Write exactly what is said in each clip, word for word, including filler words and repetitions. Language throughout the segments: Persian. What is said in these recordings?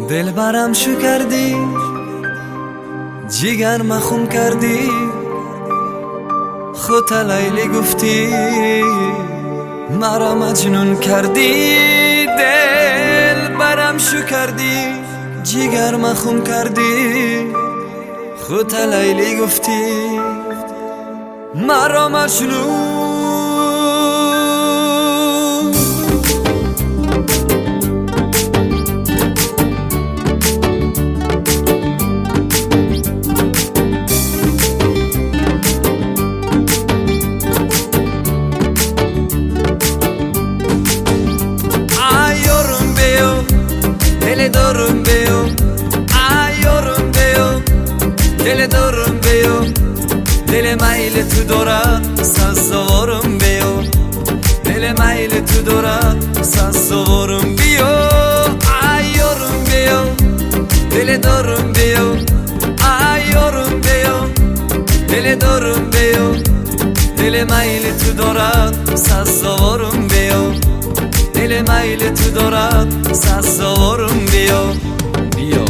دل برم شو کردی، جگر مخون کردی، خود لیلی گفتی مرا مجنون کردی. دل برم شو کردی، جگر مخون کردی، خود لیلی گفتی مرا مجنون. دل دارم بیو، آیارم بیو، دل دارم بیو، دل میل تو دارد سازوارم بیو، دل میل تو دارد سازوارم بیو. آیارم بیو، دل دارم بیو، آیارم بیو، دل دارم بیو، دل میل تو دارد سازوارم بیو، دل میل تو دارد سازوارم بیا بیا.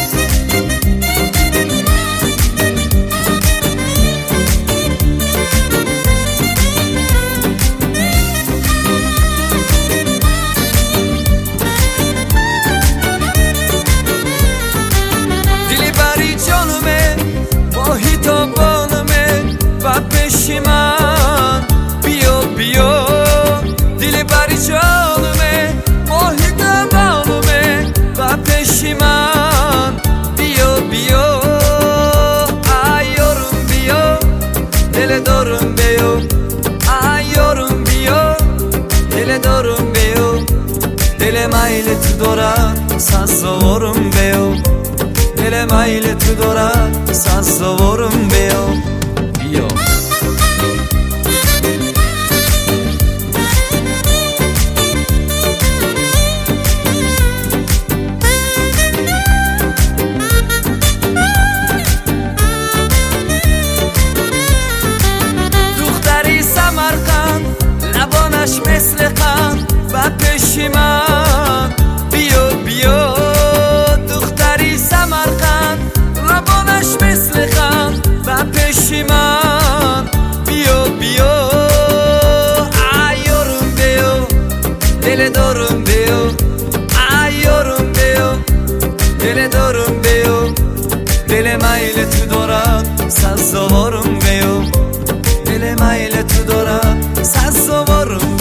دلی بری جانمه ماهی تا بالمه و پیش من بیا بیا. دلی بری جانمه ماهی تا بالمه و پیش من بیا بیا. آیارم بیا، دل دارم بیا، آیارم بیا، دل دارم بیا، دل میل تو دارد سازوارم بیا، دل میل تو دارد سازوارم بیا بیا. لبانش مثل قند و پیش من بیا بیا. دختری سمرقند لبانش مثل قند و پیش من بیا بیا. آیارم بیا، دل دارم بیا، آیارم بیا، دل دارم بیا، دل میل تو دارد سازوارم بیا، دل میل تو دارد سازوارم